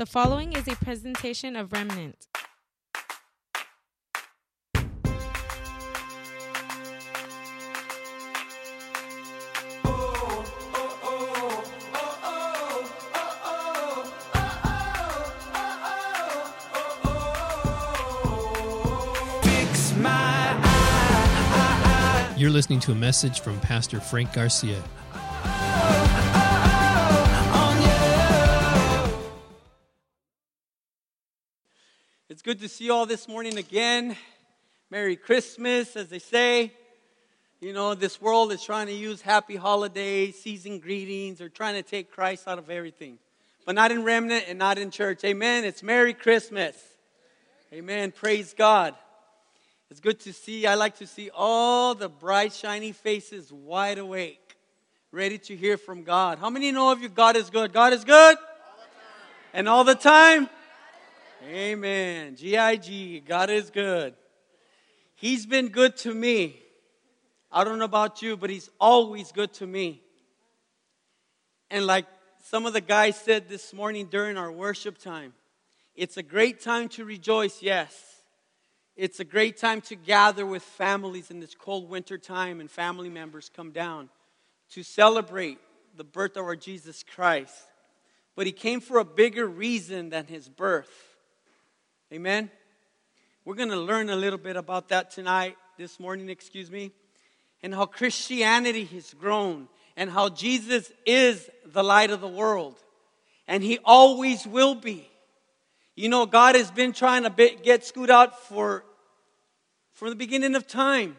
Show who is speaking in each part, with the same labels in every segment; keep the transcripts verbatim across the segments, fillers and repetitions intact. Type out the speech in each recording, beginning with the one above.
Speaker 1: The following is a presentation of Remnant.
Speaker 2: You're listening to a message from Pastor Frank Garcia.
Speaker 3: It's good to see you all this morning again. Merry Christmas, as they say. You know, this world is trying to use happy holidays, season greetings. They're trying to take Christ out of everything. But not in Remnant and not in church. Amen. It's Merry Christmas. Amen. Praise God. It's good to see. I like to see all the bright, shiny faces wide awake, ready to hear from God. How many know of you God is good? God is good? All and all the time? Amen. G I G. God is good. He's been good to me. I don't know about you, but He's always good to me. And like some of the guys said this morning during our worship time, it's a great time to rejoice, yes. It's a great time to gather with families in this cold winter time, and family members come down to celebrate the birth of our Jesus Christ. But He came for a bigger reason than His birth. Amen? We're going to learn a little bit about that tonight, this morning, excuse me, and how Christianity has grown, and how Jesus is the light of the world, and He always will be. You know, God has been trying to get scoot out for, for the beginning of time.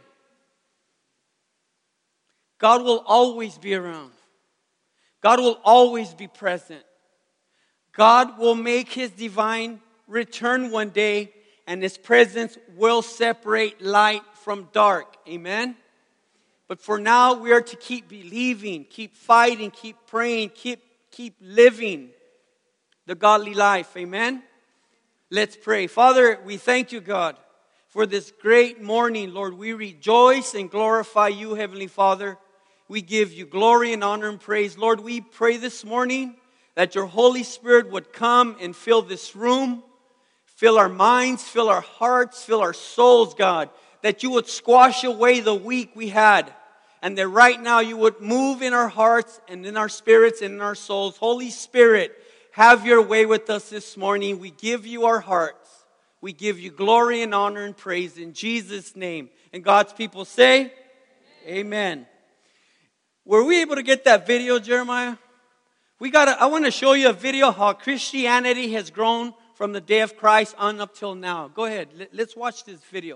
Speaker 3: God will always be around. God will always be present. God will make His divine return one day, and His presence will separate light from dark. Amen? But for now, we are to keep believing, keep fighting, keep praying, keep, keep living the godly life. Amen? Let's pray. Father, we thank you, God, for this great morning. Lord, we rejoice and glorify you, Heavenly Father. We give you glory and honor and praise. Lord, we pray this morning that your Holy Spirit would come and fill this room, fill our minds, fill our hearts, fill our souls, God, that you would squash away the week we had, and that right now you would move in our hearts and in our spirits and in our souls. Holy Spirit, have your way with us this morning. We give you our hearts. We give you glory and honor and praise in Jesus' name. And God's people say, Amen. Amen. Were we able to get that video, Jeremiah? We got. I want to show you a video how Christianity has grown from the day of Christ on up till now. Go ahead. Let's watch this video.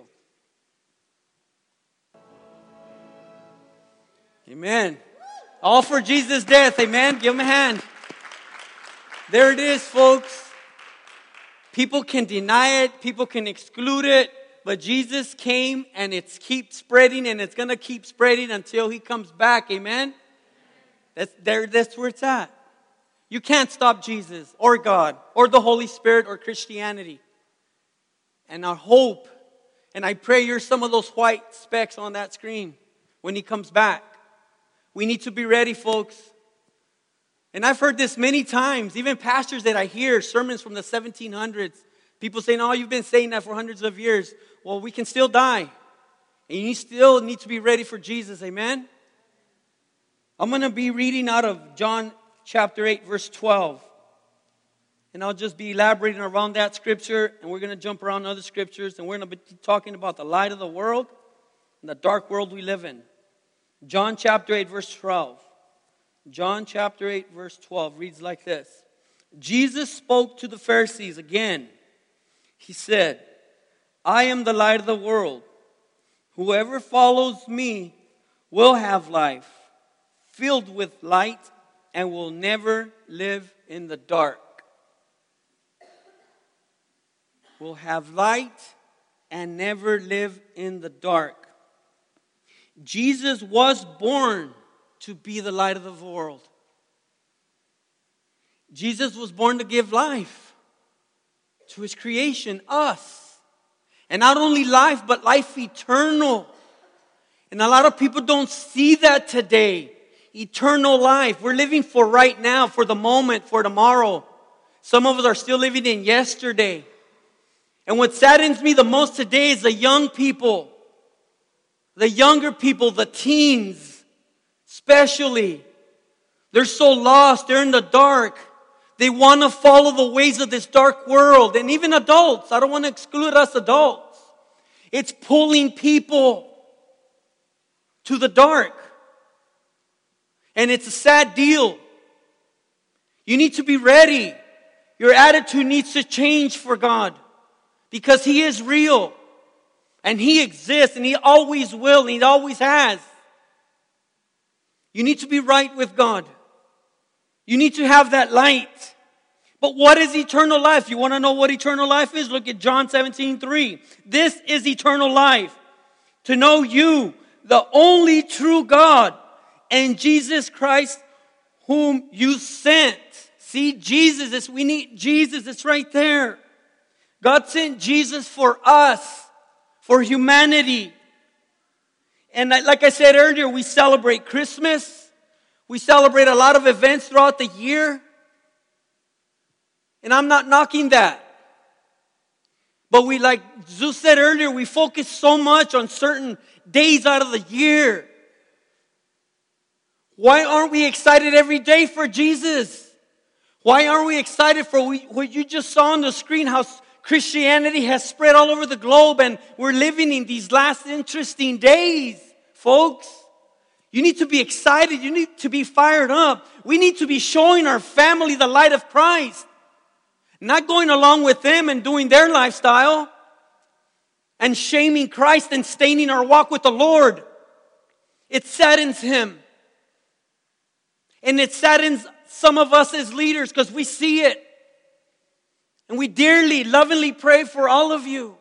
Speaker 3: Amen. All for Jesus' death. Amen. Give him a hand. There it is, folks. People can deny it. People can exclude it. But Jesus came, and it's keep spreading, and it's going to keep spreading until He comes back. Amen? That's, there, that's where it's at. You can't stop Jesus or God or the Holy Spirit or Christianity. And our hope, and I pray you're some of those white specks on that screen when He comes back. We need to be ready, folks. And I've heard this many times, even pastors that I hear, sermons from the seventeen hundreds. People saying, oh, you've been saying that for hundreds of years. Well, we can still die. And you still need to be ready for Jesus, amen? I'm going to be reading out of John chapter eight, verse twelve. And I'll just be elaborating around that scripture. And we're going to jump around other scriptures. And we're going to be talking about the light of the world and the dark world we live in. John chapter eight, verse twelve. John chapter eight, verse twelve reads like this. Jesus spoke to the Pharisees again. He said, I am the light of the world. Whoever follows me will have life, filled with light, and will never live in the dark. Will have light and never live in the dark. Jesus was born to be the light of the world. Jesus was born to give life to His creation, us. And not only life, but life eternal. And a lot of people don't see that today. Eternal life. We're living for right now, for the moment, for tomorrow. Some of us are still living in yesterday. And what saddens me the most today is the young people. The younger people, the teens, especially. They're so lost. They're in the dark. They want to follow the ways of this dark world. And even adults. I don't want to exclude us adults. It's pulling people to the dark. And it's a sad deal. You need to be ready. Your attitude needs to change for God. Because He is real. And He exists. And He always will. And He always has. You need to be right with God. You need to have that light. But what is eternal life? You want to know what eternal life is? Look at John seventeen three. This is eternal life. To know you, the only true God, and Jesus Christ, whom you sent. See, Jesus, is, we need Jesus. It's right there. God sent Jesus for us, for humanity. And like I said earlier, we celebrate Christmas. We celebrate a lot of events throughout the year. And I'm not knocking that. But we, like Zeus said earlier, we focus so much on certain days out of the year. Why aren't we excited every day for Jesus? Why aren't we excited for what you just saw on the screen, how Christianity has spread all over the globe and we're living in these last interesting days, folks? You need to be excited. You need to be fired up. We need to be showing our family the light of Christ. Not going along with them and doing their lifestyle and shaming Christ and staining our walk with the Lord. It saddens Him. And it saddens some of us as leaders because we see it. And we dearly, lovingly pray for all of you.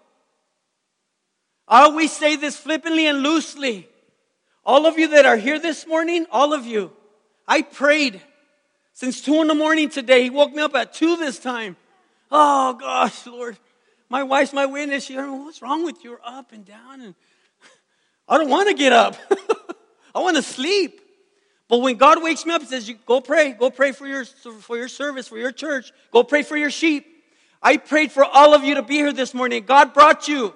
Speaker 3: I always say this flippantly and loosely. All of you that are here this morning, all of you, I prayed since two in the morning today. He woke me up at two this time. Oh, gosh, Lord. My wife's my witness. She said, what's wrong with you? You're up and down. And I don't want to get up. I want to sleep. But when God wakes me up and says, go pray. Go pray for your, for your service, for your church. Go pray for your sheep. I prayed for all of you to be here this morning. God brought you.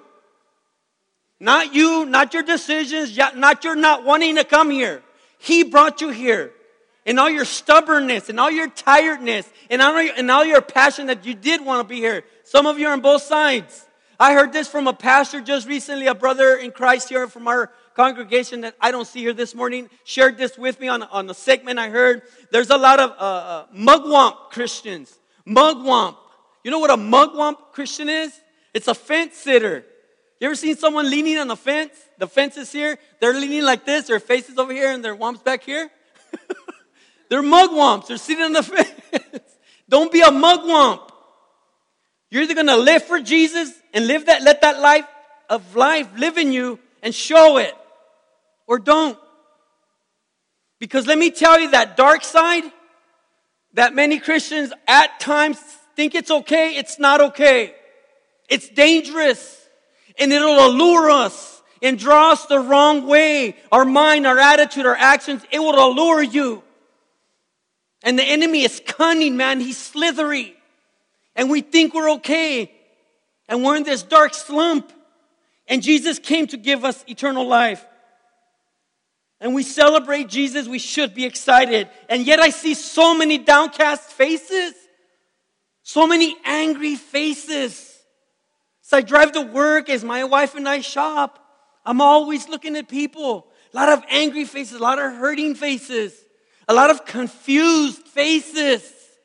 Speaker 3: Not you, not your decisions, not your not wanting to come here. He brought you here. And all your stubbornness, and all your tiredness, and all your, and all your passion that you did want to be here. Some of you are on both sides. I heard this from a pastor just recently, a brother in Christ here from our congregation that I don't see here this morning, shared this with me on, on the segment I heard. There's a lot of uh, uh, mugwump Christians. Mugwump. You know what a mugwump Christian is? It's a fence sitter. You ever seen someone leaning on the fence? The fence is here. They're leaning like this. Their face is over here and their wumps back here. They're mugwumps. They're sitting on the fence. Don't be a mugwump. You're either going to live for Jesus and live that, let that life of life live in you and show it. Or don't. Because let me tell you, that dark side that many Christians at times think it's okay, it's not okay. It's dangerous. And it'll allure us and draw us the wrong way. Our mind, our attitude, our actions, it will allure you. And the enemy is cunning, man. He's slithery. And we think we're okay. And we're in this dark slump. And Jesus came to give us eternal life. And we celebrate Jesus. We should be excited. And yet I see so many downcast faces. So many angry faces. As I drive to work, as my wife and I shop, I'm always looking at people. A lot of angry faces, a lot of hurting faces, a lot of confused faces.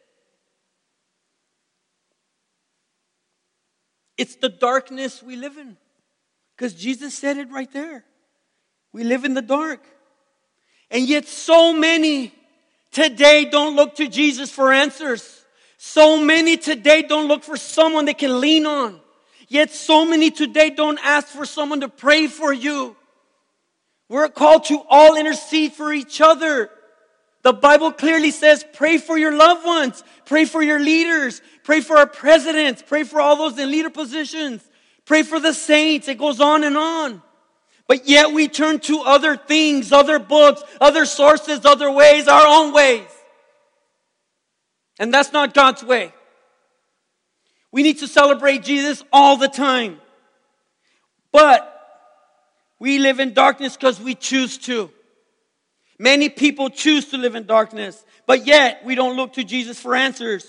Speaker 3: It's the darkness we live in. Because Jesus said it right there. We live in the dark. And yet so many today don't look to Jesus for answers. So many today don't look for someone they can lean on. Yet so many today don't ask for someone to pray for you. We're called to all intercede for each other. The Bible clearly says, pray for your loved ones. Pray for your leaders. Pray for our presidents. Pray for all those in leader positions. Pray for the saints. It goes on and on. But yet we turn to other things, other books, other sources, other ways, our own ways. And that's not God's way. We need to celebrate Jesus all the time. But we live in darkness because we choose to. Many people choose to live in darkness, but yet we don't look to Jesus for answers.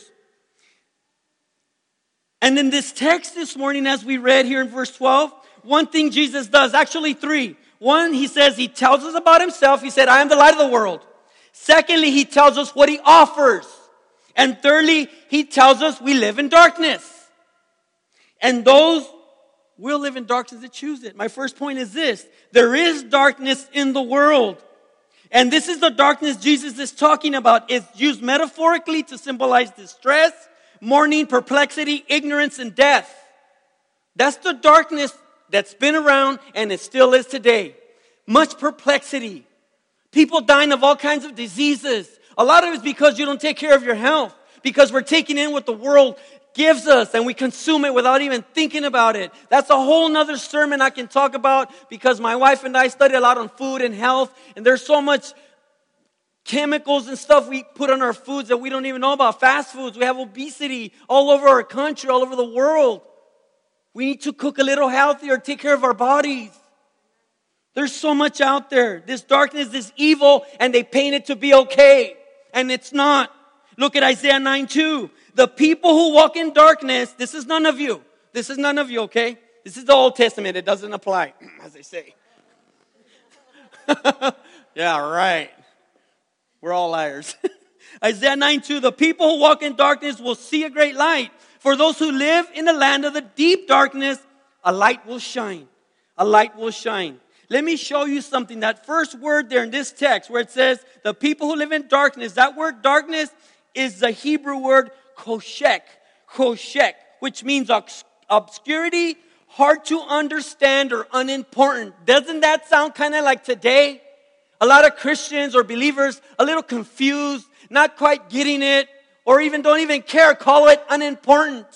Speaker 3: And in this text this morning, as we read here in verse twelve, one thing Jesus does, actually three. One, he says, he tells us about himself. He said, I am the light of the world. Secondly, he tells us what he offers. And thirdly, he tells us we live in darkness. And those will live in darkness that choose it. My first point is this. There is darkness in the world. And this is the darkness Jesus is talking about. It's used metaphorically to symbolize distress, mourning, perplexity, ignorance, and death. That's the darkness that's been around and it still is today. Much perplexity. People dying of all kinds of diseases. A lot of it is because you don't take care of your health. Because we're taking in what the world gives us and we consume it without even thinking about it. That's a whole nother sermon I can talk about because my wife and I study a lot on food and health. And there's so much chemicals and stuff we put on our foods that we don't even know about. Fast foods. We have obesity all over our country, all over the world. We need to cook a little healthier, take care of our bodies. There's so much out there. This darkness is evil and they paint it to be okay. And it's not. Look at Isaiah nine two. The people who walk in darkness, this is none of you. This is none of you, okay? This is the Old Testament. It doesn't apply, as they say. Yeah, right. We're all liars. Isaiah nine two. The people who walk in darkness will see a great light. For those who live in the land of the deep darkness, a light will shine. A light will shine. Let me show you something. That first word there in this text where it says, the people who live in darkness, that word darkness is the Hebrew word koshek. Koshek, which means obscurity, hard to understand, or unimportant. Doesn't that sound kind of like today? A lot of Christians or believers a little confused, not quite getting it, or even don't even care, call it unimportant.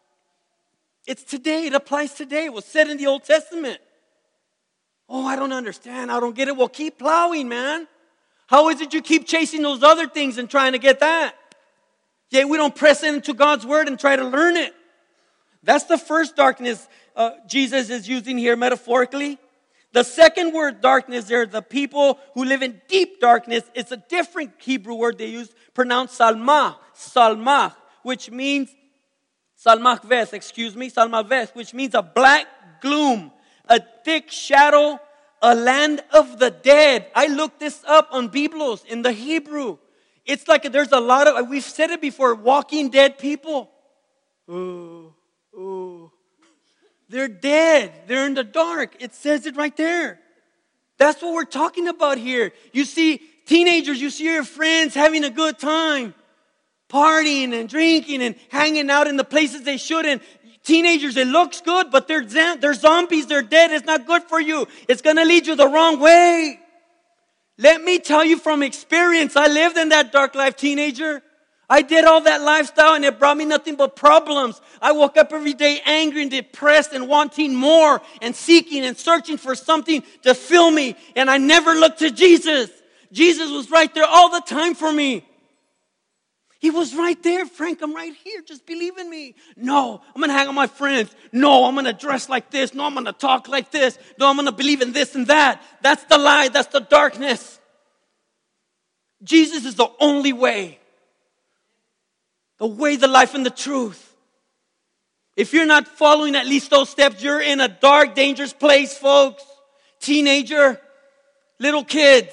Speaker 3: It's today. It applies today. It was said in the Old Testament. Oh, I don't understand. I don't get it. Well, keep plowing, man. How is it you keep chasing those other things and trying to get that? Yet we don't press into God's word and try to learn it. That's the first darkness uh, Jesus is using here metaphorically. The second word, darkness, there, the people who live in deep darkness, it's a different Hebrew word they use, pronounced salmah, salmah, which means, salmah ves, excuse me, salmah ves, which means a black gloom, a thick shadow, a land of the dead. I looked this up on Biblos in the Hebrew. It's like there's a lot of, we've said it before, walking dead people. Ooh, ooh. They're dead. They're in the dark. It says it right there. That's what we're talking about here. You see teenagers, you see your friends having a good time, partying and drinking and hanging out in the places they shouldn't. Teenagers, it looks good, but they're, they're zombies. They're dead. It's not good for you. It's going to lead you the wrong way. Let me tell you from experience, I lived in that dark life, teenager. I did all that lifestyle and it brought me nothing but problems. I woke up every day angry and depressed and wanting more and seeking and searching for something to fill me. And I never looked to Jesus. Jesus was right there all the time for me. He was right there. Frank, I'm right here. Just believe in me. No, I'm going to hang on my friends. No, I'm going to dress like this. No, I'm going to talk like this. No, I'm going to believe in this and that. That's the lie. That's the darkness. Jesus is the only way. The way, the life, and the truth. If you're not following at least those steps, you're in a dark, dangerous place, folks. Teenager, little kids.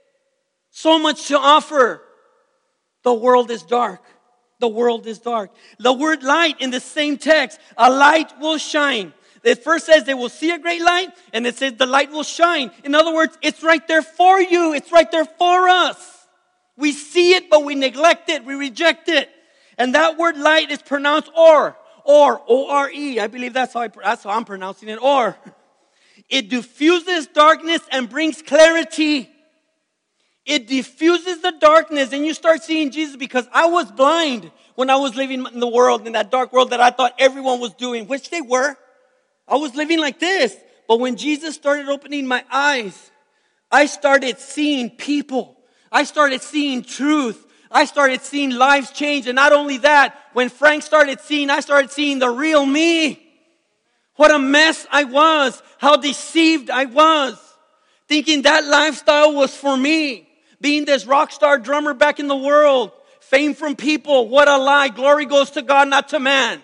Speaker 3: So much to offer. The world is dark. The world is dark. The word light in the same text, a light will shine. It first says they will see a great light, and it says the light will shine. In other words, it's right there for you. It's right there for us. We see it, but we neglect it. We reject it. And that word light is pronounced or, or, O R E. I believe that's how, I, that's how I'm pronouncing it, or. It diffuses darkness and brings clarity. It diffuses the darkness and you start seeing Jesus, because I was blind when I was living in the world, in that dark world that I thought everyone was doing, which they were. I was living like this. But when Jesus started opening my eyes, I started seeing people. I started seeing truth. I started seeing lives change. And not only that, when Frank started seeing, I started seeing the real me. What a mess I was. How deceived I was. Thinking that lifestyle was for me. Being this rock star drummer back in the world. Fame from people. What a lie. Glory goes to God, not to man.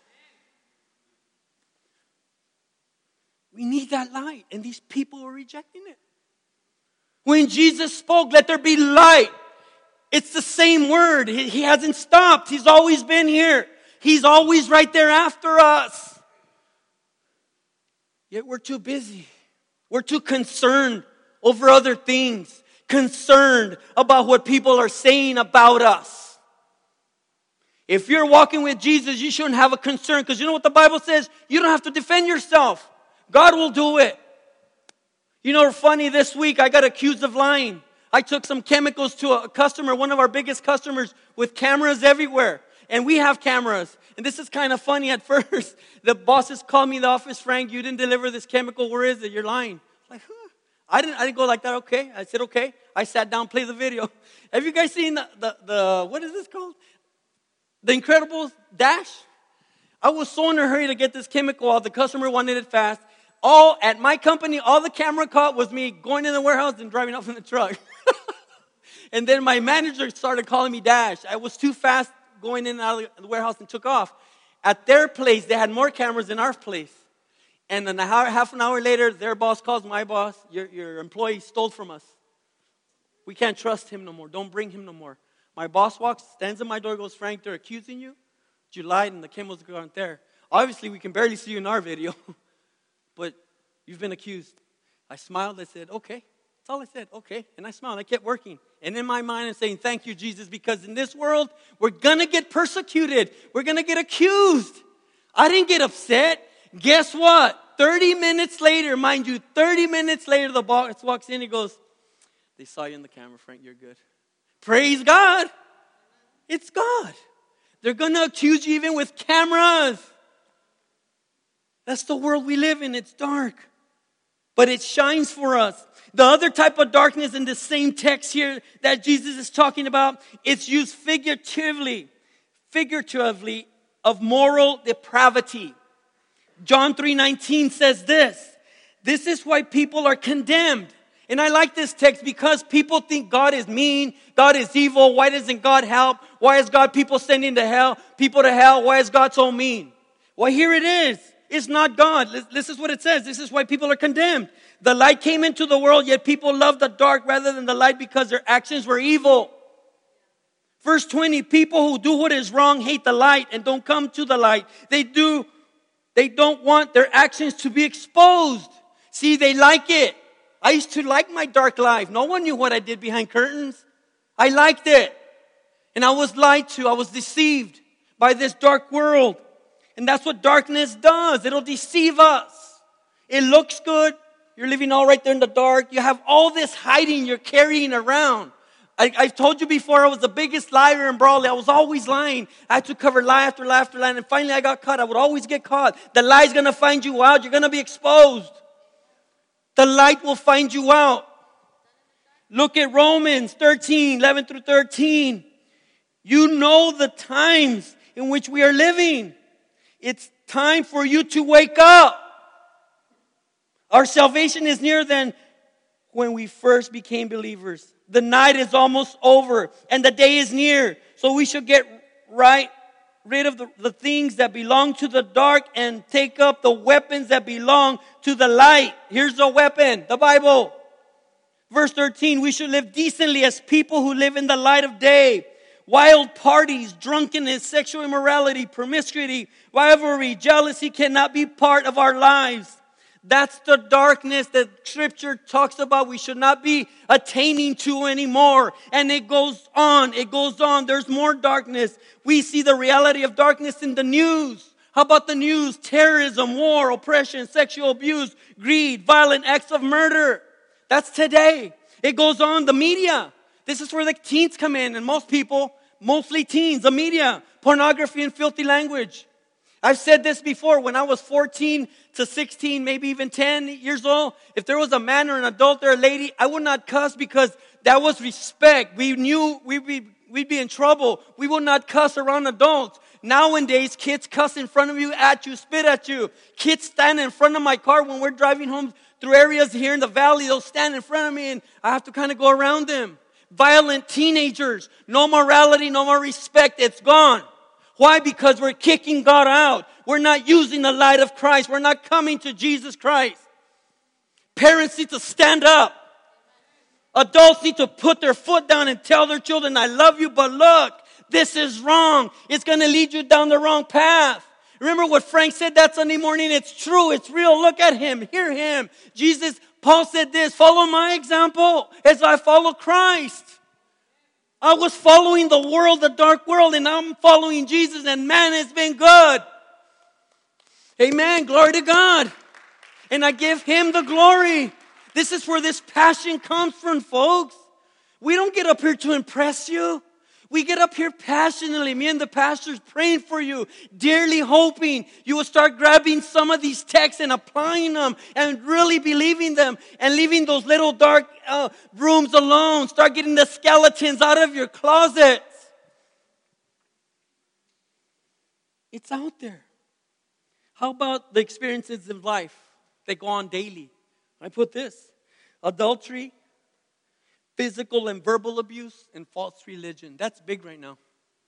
Speaker 3: We need that light. And these people are rejecting it. When Jesus spoke, let there be light. It's the same word. He, he hasn't stopped. He's always been here. He's always right there after us. Yet we're too busy. We're too concerned over other things. Concerned about what people are saying about us. If you're walking with Jesus, you shouldn't have a concern. Because you know what the Bible says? You don't have to defend yourself. God will do it. You know, funny, this week I got accused of lying. I took some chemicals to a customer, one of our biggest customers, with cameras everywhere. And we have cameras. And this is kind of funny at first. The bosses called me in the office, Frank, you didn't deliver this chemical. Where is it? You're lying. I'm like, huh? I didn't, I didn't go like that. Okay. I said, okay. I sat down, play the video. Have you guys seen the, the, the what is this called? The Incredibles Dash? I was so in a hurry to get this chemical out. The customer wanted it fast. All at my company, all the camera caught was me going in the warehouse and driving off in the truck. And then my manager started calling me Dash. I was too fast going in and out of the warehouse and took off. At their place, they had more cameras than our place. And then a hour, half an hour later, their boss calls my boss, your, your employee stole from us. We can't trust him no more. Don't bring him no more. My boss walks, stands at my door, goes, Frank, they're accusing you. You lied and the cameras aren't there. Obviously, we can barely see you in our video. But you've been accused. I smiled. I said, okay. That's all I said. Okay. And I smiled. I kept working. And in my mind, I'm saying, thank you, Jesus, because in this world, we're going to get persecuted. We're going to get accused. I didn't get upset. Guess what? thirty minutes later, mind you, thirty minutes later, the boss walks in. He goes, they saw you in the camera, Frank. You're good. Praise God. It's God. They're going to accuse you even with cameras. That's the world we live in. It's dark. But it shines for us. The other type of darkness in the same text here that Jesus is talking about, it's used figuratively, figuratively of moral depravity. John three nineteen says this. This is why people are condemned. And I like this text because people think God is mean, God is evil. Why doesn't God help? Why is God people sending to hell, people to hell? Why is God so mean? Well, here it is. It's not God. This is what it says. This is why people are condemned. The light came into the world, yet people loved the dark rather than the light because their actions were evil. Verse twenty, people who do what is wrong hate the light and don't come to the light. They do, they don't want their actions to be exposed. See, they like it. I used to like my dark life. No one knew what I did behind curtains. I liked it. And I was lied to. I was deceived by this dark world. And that's what darkness does. It'll deceive us. It looks good. You're living all right there in the dark. You have all this hiding you're carrying around. I, I've told you before, I was the biggest liar in Brawley. I was always lying. I had to cover lie after lie after lie. And finally I got caught. I would always get caught. The lie's going to find you out. You're going to be exposed. The light will find you out. Look at Romans thirteen, eleven through thirteen. You know the times in which we are living. It's time for you to wake up. Our salvation is nearer than when we first became believers. The night is almost over and the day is near. So we should get right rid of the, the things that belong to the dark and take up the weapons that belong to the light. Here's the weapon, the Bible. Verse thirteen, we should live decently as people who live in the light of day. Wild parties, drunkenness, sexual immorality, promiscuity, rivalry, jealousy cannot be part of our lives. That's the darkness that Scripture talks about we should not be attaining to anymore. And it goes on, it goes on. There's more darkness. We see the reality of darkness in the news. How about the news? Terrorism, war, oppression, sexual abuse, greed, violent acts of murder. That's today. It goes on, the media. This is where the teens come in, and most people, mostly teens, the media, pornography and filthy language. I've said this before, when I was fourteen to sixteen, maybe even ten years old, if there was a man or an adult or a lady, I would not cuss because that was respect. We knew, we, we, we'd be in trouble. We will not cuss around adults. Nowadays, kids cuss in front of you, at you, spit at you. Kids stand in front of my car when we're driving home through areas here in the valley. They'll stand in front of me and I have to kind of go around them. Violent teenagers. No morality, no more respect. It's gone. Why? Because we're kicking God out. We're not using the light of Christ. We're not coming to Jesus Christ. Parents need to stand up. Adults need to put their foot down and tell their children, I love you, but look, this is wrong. It's going to lead you down the wrong path. Remember what Frank said that Sunday morning? It's true. It's real. Look at him. Hear him. Jesus, Paul said this, follow my example as I follow Christ. I was following the world, the dark world, and now I'm following Jesus, and man, it's been good. Amen. Glory to God. And I give him the glory. This is where this passion comes from, folks. We don't get up here to impress you. We get up here passionately, me and the pastors praying for you, dearly hoping you will start grabbing some of these texts and applying them and really believing them and leaving those little dark uh, rooms alone. Start getting the skeletons out of your closets. It's out there. How about the experiences of life that go on daily? I put this: adultery, physical and verbal abuse, and false religion. That's big right now.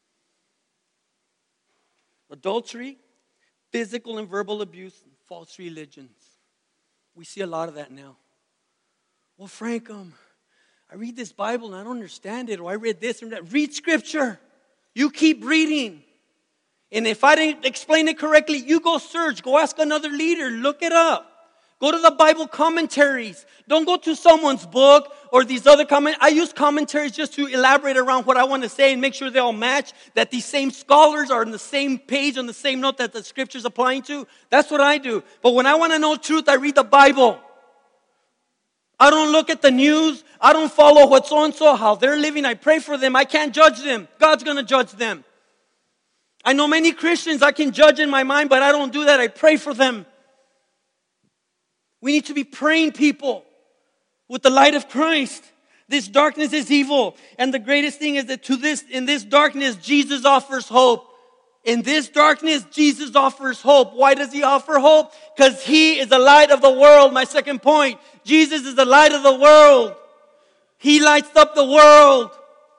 Speaker 3: Adultery, physical and verbal abuse, and false religions. We see a lot of that now. Well, Frank, um, I read this Bible and I don't understand it, or I read this and that. Read Scripture. You keep reading. And if I didn't explain it correctly, you go search. Go ask another leader. Look it up. Go to the Bible commentaries. Don't go to someone's book or these other commentaries. I use commentaries just to elaborate around what I want to say and make sure they all match, that these same scholars are on the same page, on the same note that the Scripture's applying to. That's what I do. But when I want to know truth, I read the Bible. I don't look at the news. I don't follow what so-and-so, how they're living. I pray for them. I can't judge them. God's going to judge them. I know many Christians I can judge in my mind, but I don't do that. I pray for them. We need to be praying people with the light of Christ. This darkness is evil. And the greatest thing is that to this, in this darkness, Jesus offers hope. In this darkness, Jesus offers hope. Why does he offer hope? Because he is the light of the world. My second point. Jesus is the light of the world. He lights up the world.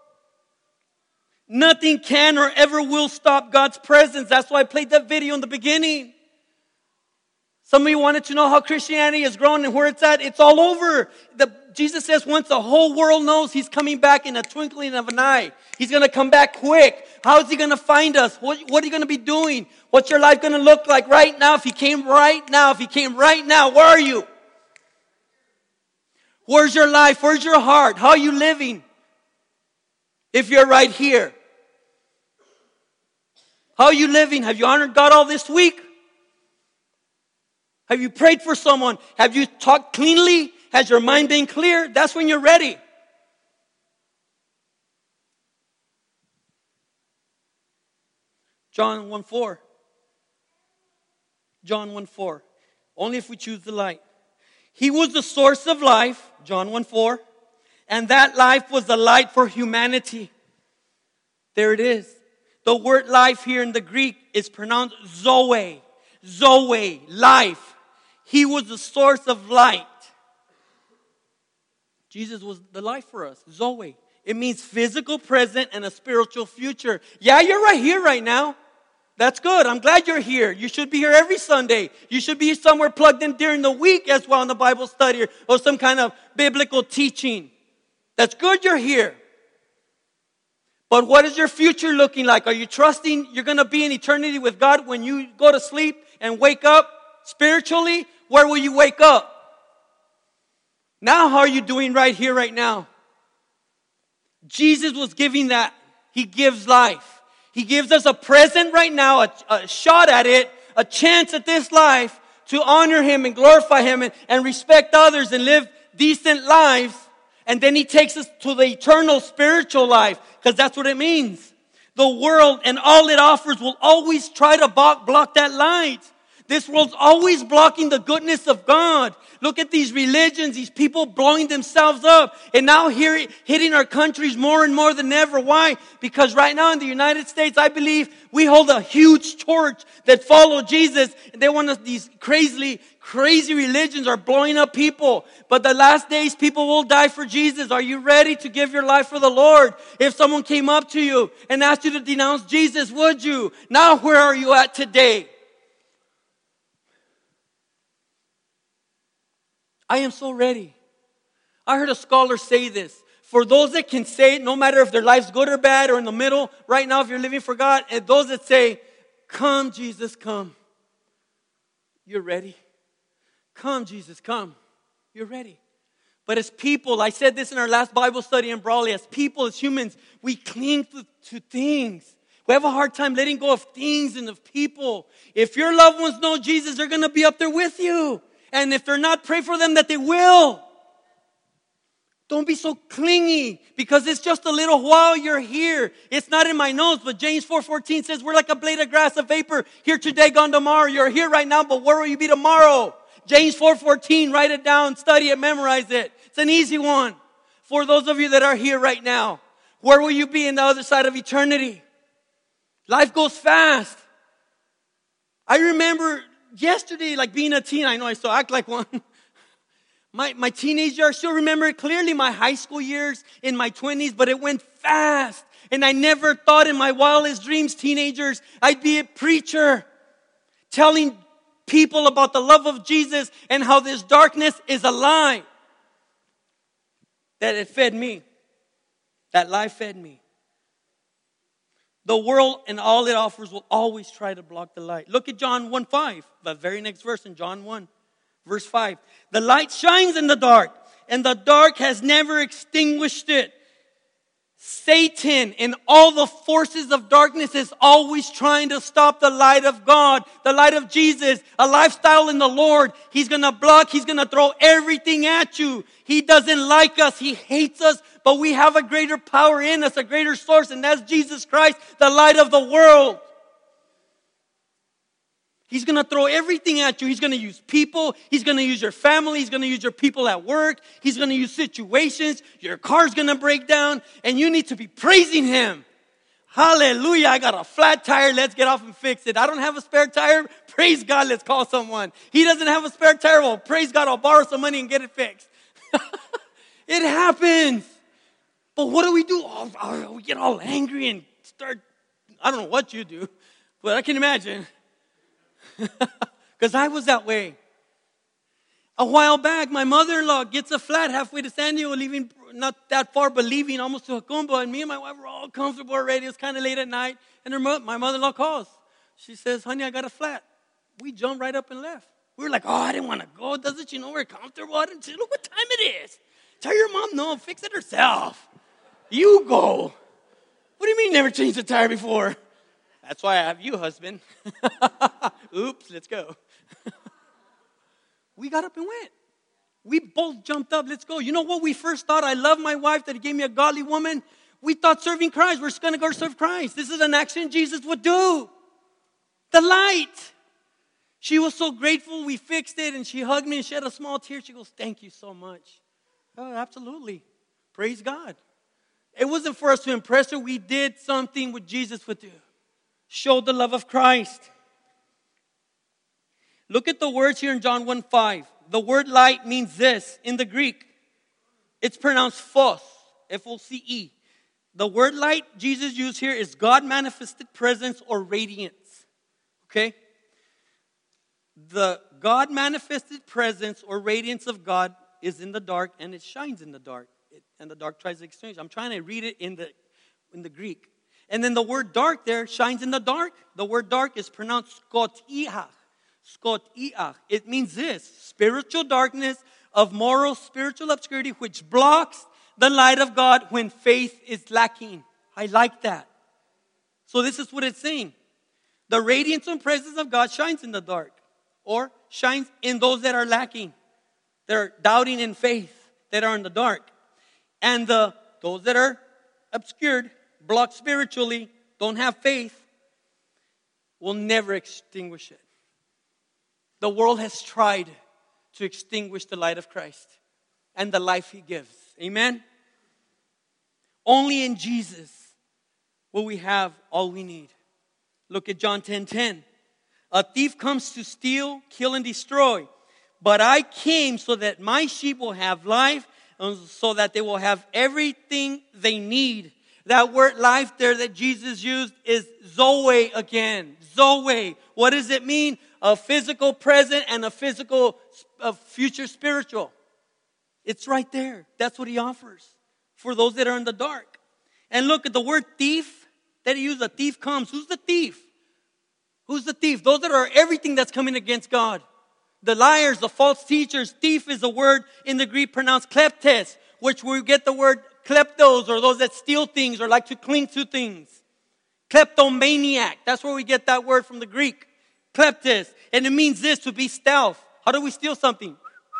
Speaker 3: Nothing can or ever will stop God's presence. That's why I played that video in the beginning. Some of you wanted to know how Christianity has grown and where it's at. It's all over. The, Jesus says once the whole world knows, he's coming back in a twinkling of an eye. He's going to come back quick. How is he going to find us? What, what are you going to be doing? What's your life going to look like right now? If he came right now, if he came right now, where are you? Where's your life? Where's your heart? How are you living? If you're right here. How are you living? Have you honored God all this week? Have you prayed for someone? Have you talked cleanly? Has your mind been clear? That's when you're ready. John one four. John one four. Only if we choose the light. He was the source of life, John one four, and that life was the light for humanity. There it is. The word life here in the Greek is pronounced Zoe. Zoe, life. He was the source of light. Jesus was the life for us. Zoe. It means physical present and a spiritual future. Yeah, you're right here right now. That's good. I'm glad you're here. You should be here every Sunday. You should be somewhere plugged in during the week as well in the Bible study or, or some kind of biblical teaching. That's good you're here. But what is your future looking like? Are you trusting you're going to be in eternity with God when you go to sleep and wake up spiritually? Where will you wake up? Now, how are you doing right here, right now? Jesus was giving that. He gives life. He gives us a present right now, a, a shot at it, a chance at this life to honor him and glorify him and, and respect others and live decent lives. And then he takes us to the eternal spiritual life, because that's what it means. The world and all it offers will always try to block, block that light. This world's always blocking the goodness of God. Look at these religions, these people blowing themselves up. And now here, hitting our countries more and more than ever. Why? Because right now in the United States, I believe we hold a huge torch that follow Jesus. And they want us, these crazy, crazy religions are blowing up people. But the last days, people will die for Jesus. Are you ready to give your life for the Lord? If someone came up to you and asked you to denounce Jesus, would you? Now where are you at today? I am so ready. I heard a scholar say this. For those that can say it, no matter if their life's good or bad or in the middle, right now if you're living for God, and those that say, come Jesus, come. You're ready. Come Jesus, come. You're ready. But as people, I said this in our last Bible study in Brawley, as people, as humans, we cling to, to things. We have a hard time letting go of things and of people. If your loved ones know Jesus, they're going to be up there with you. And if they're not, pray for them that they will. Don't be so clingy because it's just a little while you're here. It's not in my notes, but James four fourteen says we're like a blade of grass, a vapor, here today, gone tomorrow. You're here right now, but where will you be tomorrow? James four fourteen, write it down, study it, memorize it. It's an easy one. For those of you that are here right now, where will you be in the other side of eternity? Life goes fast. I remember yesterday, like being a teen, I know I still act like one. My, my teenage years, I still remember it clearly, my high school years, in my twenties, but it went fast. And I never thought in my wildest dreams, teenagers, I'd be a preacher telling people about the love of Jesus and how this darkness is a lie. That it fed me. That lie fed me. The world and all it offers will always try to block the light. Look at John one five, the very next verse in John one, verse five. The light shines in the dark, and the dark has never extinguished it. Satan and all the forces of darkness is always trying to stop the light of God, the light of Jesus, a lifestyle in the Lord. He's going to block, he's going to throw everything at you. He doesn't like us, he hates us, but we have a greater power in us, a greater source, and that's Jesus Christ, the light of the world. He's going to throw everything at you. He's going to use people. He's going to use your family. He's going to use your people at work. He's going to use situations. Your car's going to break down. And you need to be praising him. Hallelujah. I got a flat tire. Let's get off and fix it. I don't have a spare tire. Praise God. Let's call someone. He doesn't have a spare tire. Well, praise God. I'll borrow some money and get it fixed. It happens. But what do we do? Oh, we get all angry and start, I don't know what you do, but I can imagine. Because I was that way. A while back, my mother-in-law gets a flat halfway to San Diego, leaving not that far, but leaving almost to Jacumba. And me and my wife were all comfortable already. It was kind of late at night. And her mo- my mother-in-law calls. She says, honey, I got a flat. We jumped right up and left. We were like, oh, I didn't want to go. Doesn't she know we're comfortable? I didn't say, look what time it is. Tell your mom, no, fix it herself. You go. What do you mean never changed the tire before? That's why I have you, husband. Oops, let's go. We got up and went. We both jumped up, let's go. You know what we first thought? I love my wife that gave me a godly woman. We thought serving Christ, we're just going to go serve Christ. This is an action Jesus would do. The light. She was so grateful we fixed it, and she hugged me and shed a small tear. She goes, thank you so much. Oh, absolutely. Praise God. It wasn't for us to impress her. We did something what Jesus would do. Showed the love of Christ. Look at the words here in John one five. The word light means this in the Greek. It's pronounced phos, F O C E. The word light Jesus used here is God manifested presence or radiance. Okay? The God manifested presence or radiance of God is in the dark and it shines in the dark. It, and the dark tries to exchange. I'm trying to read it in the in the Greek. And then the word dark there shines in the dark. The word dark is pronounced skotiach. Skotiach. It means this: spiritual darkness of moral, spiritual obscurity, which blocks the light of God when faith is lacking. I like that. So this is what it's saying. The radiance and presence of God shines in the dark, or shines in those that are lacking. They're doubting in faith, that are in the dark. And the those that are obscured, blocked spiritually, don't have faith, will never extinguish it. The world has tried to extinguish the light of Christ and the life He gives. Amen? Only in Jesus will we have all we need. Look at John ten ten. A thief comes to steal, kill, and destroy. But I came so that my sheep will have life, and so that they will have everything they need. That word life there that Jesus used is Zoe again. Zoe. What does it mean? A physical present and a physical a future spiritual. It's right there. That's what He offers for those that are in the dark. And look at the word thief that He used. A thief comes. Who's the thief? Who's the thief? Those that are everything that's coming against God. The liars, the false teachers. Thief is a word in the Greek pronounced kleptes, which we get the word kleptos, or those that steal things or like to cling to things. Kleptomaniac. That's where we get that word from the Greek. Kleptes. And it means this, to be stealth. How do we steal something?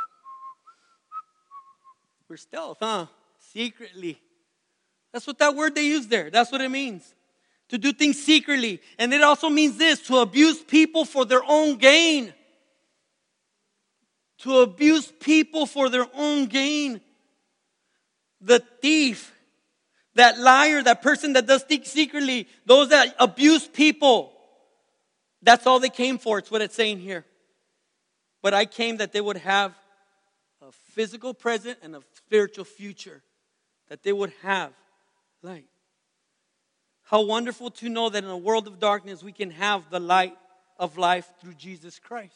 Speaker 3: We're stealth, huh? Secretly. That's what that word they use there. That's what it means. To do things secretly. And it also means this, to abuse people for their own gain. To abuse people for their own gain. The thief, that liar, that person that does things secretly, those that abuse people, that's all they came for. It's what it's saying here. But I came that they would have a physical present and a spiritual future. That they would have light. How wonderful to know that in a world of darkness we can have the light of life through Jesus Christ.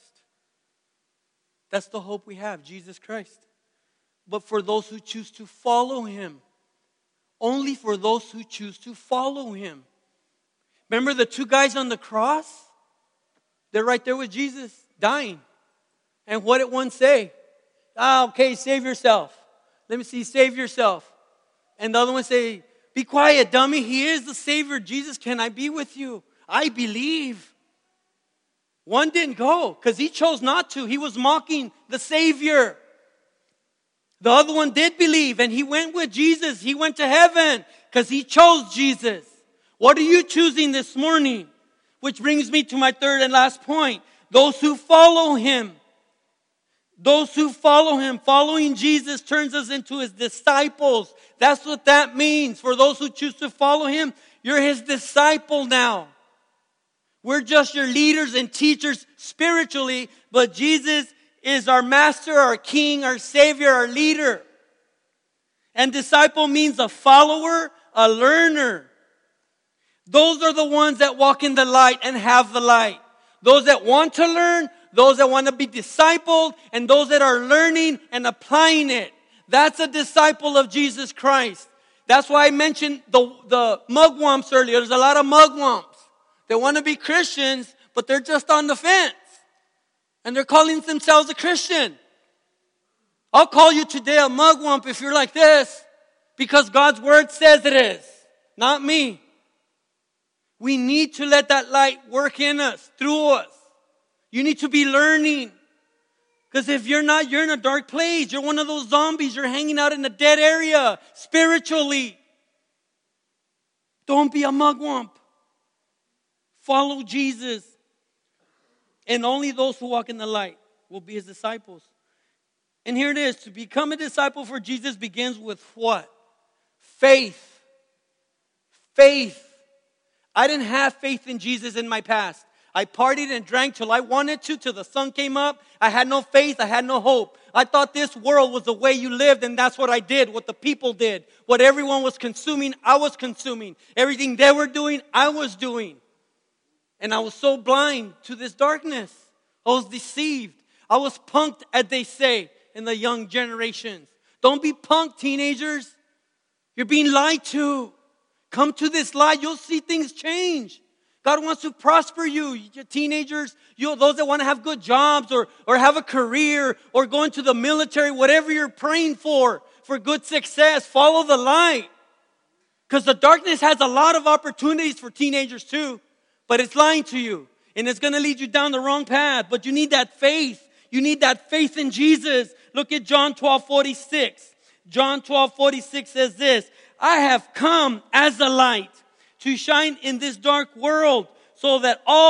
Speaker 3: That's the hope we have, Jesus Christ. But for those who choose to follow Him. Only for those who choose to follow Him. Remember the two guys on the cross? They're right there with Jesus, dying. And what did one say? Ah, okay, save yourself. Let me see, save yourself. And the other one say, be quiet, dummy. He is the Savior. Jesus, can I be with you? I believe. One didn't go because he chose not to. He was mocking the Savior. The other one did believe and he went with Jesus. He went to heaven because he chose Jesus. What are you choosing this morning? Which brings me to my third and last point. Those who follow Him. Those who follow Him. Following Jesus turns us into His disciples. That's what that means. For those who choose to follow Him, you're His disciple now. We're just your leaders and teachers spiritually, but Jesus is our master, our king, our savior, our leader. And disciple means a follower, a learner. Those are the ones that walk in the light and have the light. Those that want to learn, those that want to be discipled, and those that are learning and applying it. That's a disciple of Jesus Christ. That's why I mentioned the, the mugwumps earlier. There's a lot of mugwumps. They want to be Christians, but they're just on the fence. And they're calling themselves a Christian. I'll call you today a mugwump if you're like this, because God's word says it is, not me. We need to let that light work in us, through us. You need to be learning. Because if you're not, you're in a dark place. You're one of those zombies. You're hanging out in a dead area, spiritually. Don't be a mugwump. Follow Jesus. And only those who walk in the light will be His disciples. And here it is. To become a disciple for Jesus begins with what? Faith. Faith. I didn't have faith in Jesus in my past. I partied and drank till I wanted to, till the sun came up. I had no faith. I had no hope. I thought this world was the way you lived, and that's what I did, what the people did. What everyone was consuming, I was consuming. Everything they were doing, I was doing. And I was so blind to this darkness. I was deceived. I was punked, as they say in the young generations. Don't be punked, teenagers. You're being lied to. Come to this light. You'll see things change. God wants to prosper you. You teenagers, you those that want to have good jobs or, or have a career or go into the military, whatever you're praying for, for good success, follow the light. Because the darkness has a lot of opportunities for teenagers too. But it's lying to you. And it's going to lead you down the wrong path. But you need that faith. You need that faith in Jesus. Look at John twelve forty-six. John twelve forty-six says this. I have come as a light to shine in this dark world so that all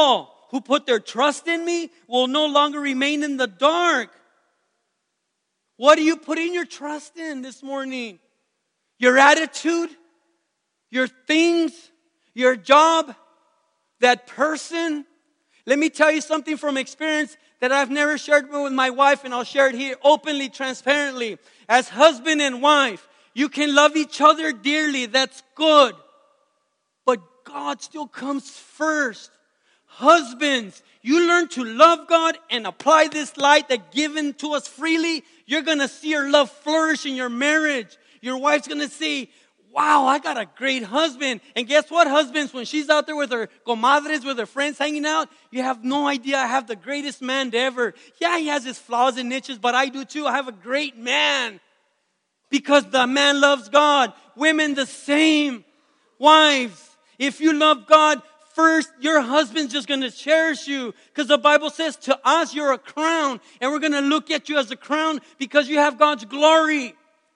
Speaker 3: who put their trust in me will no longer remain in the dark. What are you putting your trust in this morning? Your attitude? Your things? Your job? That person? Let me tell you something from experience that I've never shared with my wife, and I'll share it here openly, transparently. As husband and wife, you can love each other dearly. That's good. But God still comes first. Husbands, you learn to love God and apply this light that given to us freely. You're going to see your love flourish in your marriage. Your wife's going to say, wow, I got a great husband. And guess what, husbands? When she's out there with her comadres, with her friends hanging out, you have no idea. I have the greatest man ever. Yeah, he has his flaws and niches, but I do too. I have a great man. Because the man loves God. Women, the same. Wives, if you love God first, your husband's just going to cherish you. Because the Bible says to us, you're a crown. And we're going to look at you as a crown because you have God's glory.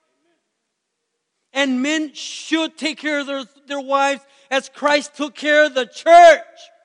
Speaker 3: And men should take care of their, their wives as Christ took care of the church.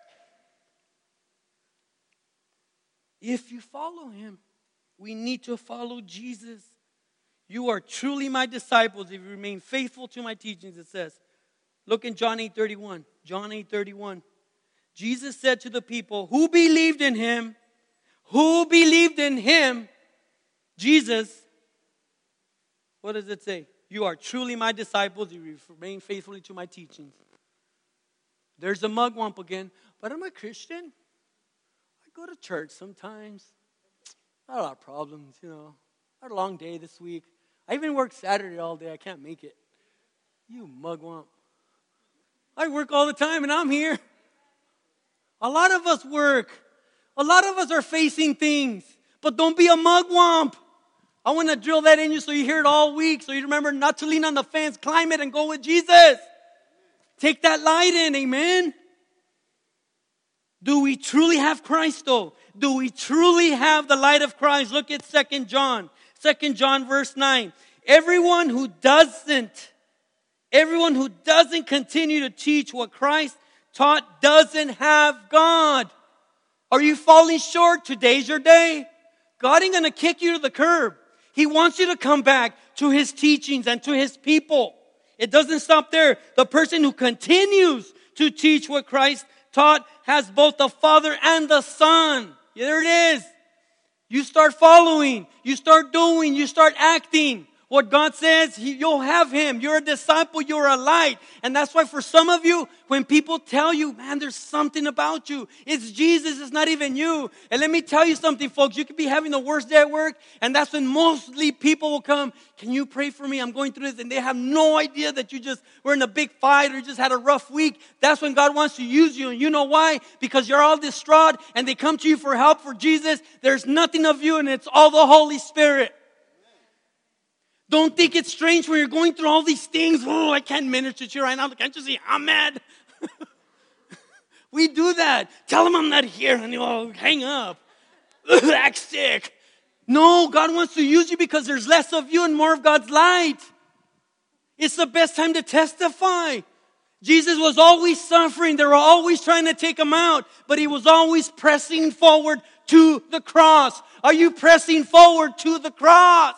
Speaker 3: If you follow him, we need to follow Jesus. You are truly my disciples if you remain faithful to my teachings, it says. Look in John eight thirty-one. John eight thirty-one. Jesus said to the people who believed in him, who believed in him, Jesus, what does it say? You are truly my disciples if you remain faithfully to my teachings. There's a mugwump again. But I'm a Christian. I go to church sometimes. Not a lot of problems, you know. I had a long day this week. I even work Saturday all day. I can't make it. You mugwump. I work all the time and I'm here. A lot of us work. A lot of us are facing things. But don't be a mugwump. I want to drill that in you so you hear it all week. So you remember not to lean on the fence. Climb it and go with Jesus. Take that light in. Amen. Do we truly have Christ though? Do we truly have the light of Christ? Look at Second John. Second John verse nine. Everyone who doesn't, everyone who doesn't continue to teach what Christ taught doesn't have God. Are you falling short? Today's your day. God ain't going to kick you to the curb. He wants you to come back to his teachings and to his people. It doesn't stop there. The person who continues to teach what Christ taught has both the Father and the Son. There it is. You start following. You start doing. You start acting. What God says, he, you'll have him. You're a disciple. You're a light. And that's why for some of you, when people tell you, man, there's something about you. It's Jesus. It's not even you. And let me tell you something, folks. You could be having the worst day at work. And that's when mostly people will come. Can you pray for me? I'm going through this. And they have no idea that you just were in a big fight or you just had a rough week. That's when God wants to use you. And you know why? Because you're all distraught and they come to you for help for Jesus. There's nothing of you and it's all the Holy Spirit. Don't think it's strange when you're going through all these things. Oh, I can't minister to you right now. Can't you see I'm mad? We do that. Tell them I'm not here. And they'll hang up. Act sick. No, God wants to use you because there's less of you and more of God's light. It's the best time to testify. Jesus was always suffering. They were always trying to take him out. But he was always pressing forward to the cross. Are you pressing forward to the cross?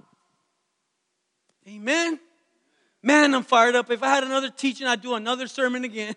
Speaker 3: Amen. Man, I'm fired up. If I had another teaching, I'd do another sermon again.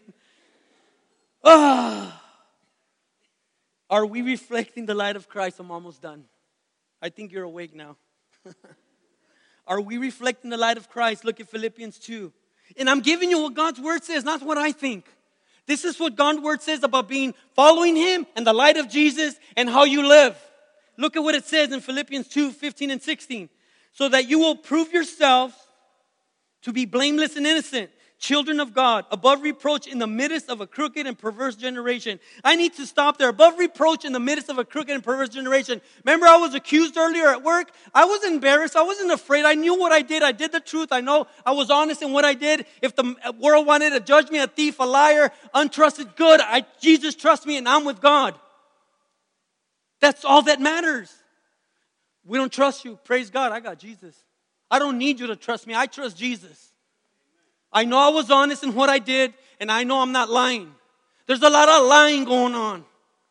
Speaker 3: Ah. Are we reflecting the light of Christ? I'm almost done. I think you're awake now. Are we reflecting the light of Christ? Look at Philippians two. And I'm giving you what God's word says, not what I think. This is what God's word says about being following him and the light of Jesus and how you live. Look at what it says in Philippians two, fifteen and sixteen. So that you will prove yourselves to be blameless and innocent, children of God, above reproach in the midst of a crooked and perverse generation. I need to stop there. Above reproach in the midst of a crooked and perverse generation. Remember I was accused earlier at work? I wasn't embarrassed. I wasn't afraid. I knew what I did. I did the truth. I know I was honest in what I did. If the world wanted to judge me a thief, a liar, untrusted, good. I, Jesus trusts me and I'm with God. That's all that matters. We don't trust you. Praise God, I got Jesus. I don't need you to trust me. I trust Jesus. I know I was honest in what I did, and I know I'm not lying. There's a lot of lying going on.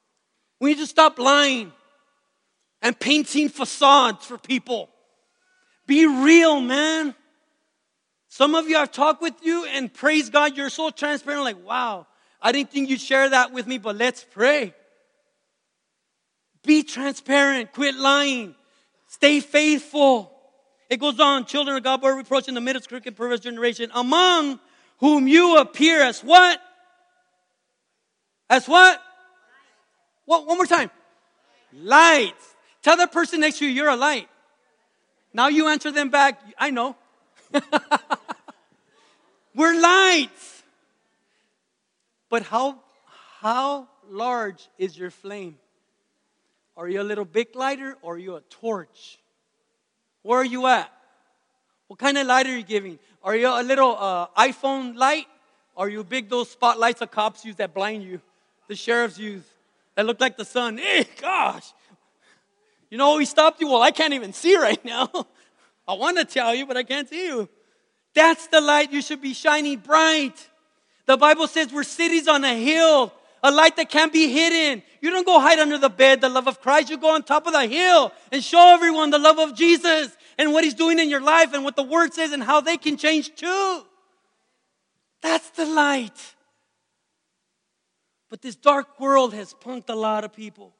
Speaker 3: We need to stop lying and painting facades for people. Be real, man. Some of you, I've talked with you, and praise God, you're so transparent. Like, wow, I didn't think you'd share that with me, but let's pray. Be transparent. Quit lying. Stay faithful. It goes on. Children of God, bear reproach in the midst of crooked, perverse generation, among whom you appear as what? As what? What? One more time. Light. Tell the person next to you, you're a light. Now you answer them back. I know. We're lights. But how, how large is your flame? Are you a little big lighter or are you a torch? Where are you at? What kind of light are you giving? Are you a little uh, iPhone light? Or are you big, those spotlights the cops use that blind you? The sheriffs use that look like the sun. Hey, gosh. You know, he stopped you. Well, I can't even see right now. I want to tell you, but I can't see you. That's the light you should be shining bright. The Bible says we're cities on a hill, a light that can't be hidden. You don't go hide under the bed, the love of Christ. You go on top of the hill and show everyone the love of Jesus and what He's doing in your life and what the Word says and how they can change too. That's the light. But this dark world has punked a lot of people.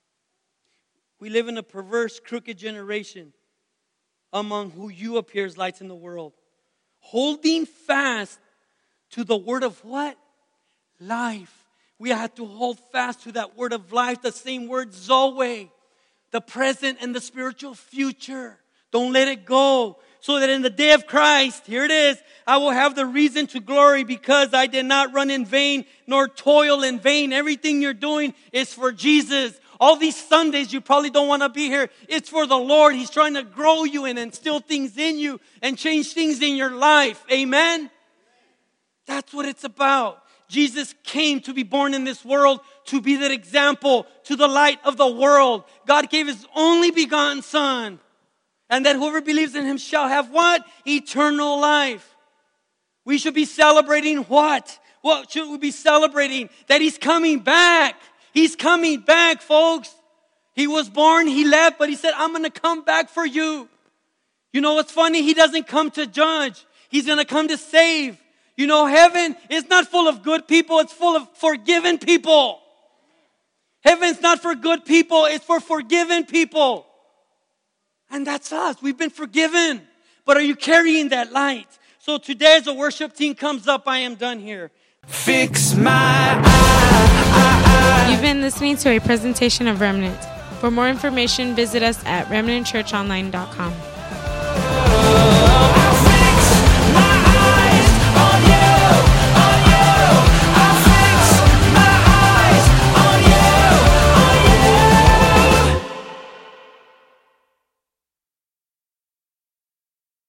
Speaker 3: We live in a perverse, crooked generation among who you appear as lights in the world. Holding fast to the word of what? Life. We have to hold fast to that word of life, the same word Zoe, the present and the spiritual future. Don't let it go. So that in the day of Christ, here it is, I will have the reason to glory because I did not run in vain nor toil in vain. Everything you're doing is for Jesus. All these Sundays, you probably don't want to be here. It's for the Lord. He's trying to grow you and instill things in you and change things in your life. Amen? That's what it's about. Jesus came to be born in this world to be that example to the light of the world. God gave His only begotten Son. And that whoever believes in Him shall have what? Eternal life. We should be celebrating what? What should we be celebrating? That He's coming back. He's coming back, folks. He was born, He left, but He said, I'm going to come back for you. You know what's funny? He doesn't come to judge. He's going to come to save. You know, heaven is not full of good people. It's full of forgiven people. Heaven's not for good people. It's for forgiven people. And that's us. We've been forgiven. But are you carrying that light? So today as the worship team comes up, I am done here.
Speaker 4: Fix my eye.
Speaker 1: You've been listening to a presentation of Remnant. For more information, visit us at remnant church online dot com.